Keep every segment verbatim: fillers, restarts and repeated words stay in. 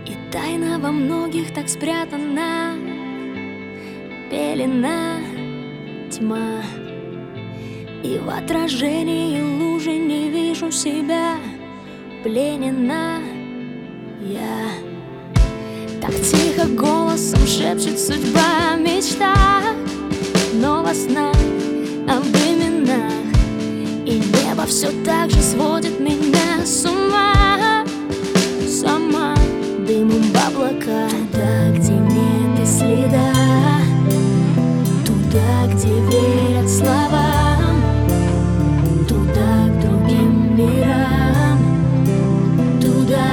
И тайна во многих так спрятана, пелена, тьма. И в отражении лужи не вижу себя, пленена я. Так тихо голосом шепчет судьба о мечтах, но во снах об именах. И небо все так же сводит меня с ума, сама дымом в облака. Туда, где нет и следа, туда, где верят словам, туда, к другим мирам, туда,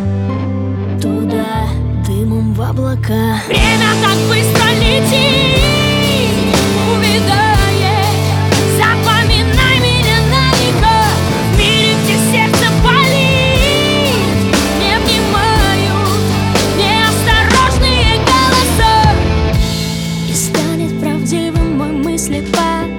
туда, дымом в облака. Время так быстро летит, увядает. Запоминай меня навека, в мире, где сердце болит. Не внимают неосторожные голоса, и станет правдивым мой мыслепад.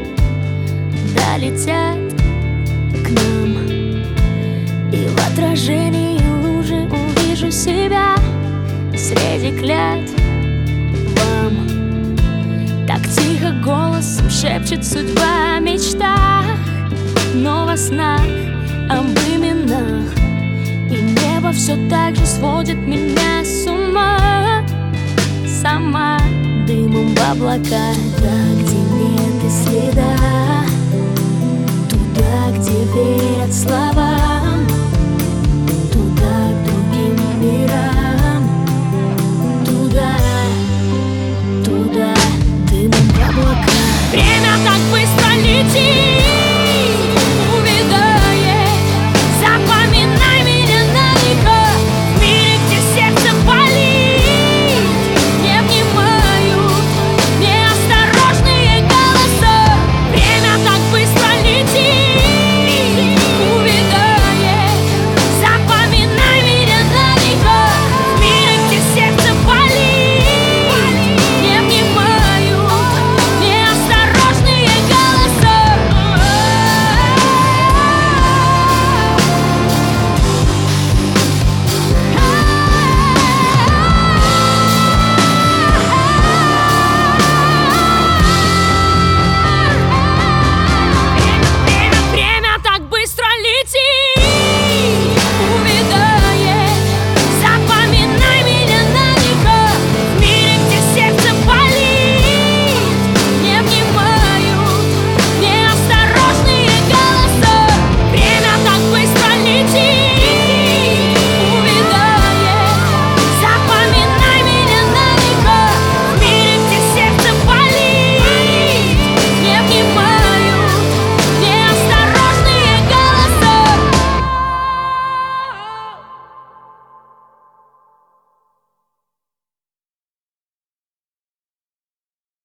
Долетят к нам, и в отражении лужи увижу себя среди клятв вам. Так тихо голосом шепчет судьба о мечтах, но во снах об именах. И небо все так же сводит меня с ума, сама дымом в облака. Туда, где нет и следа, туда, где верят слова,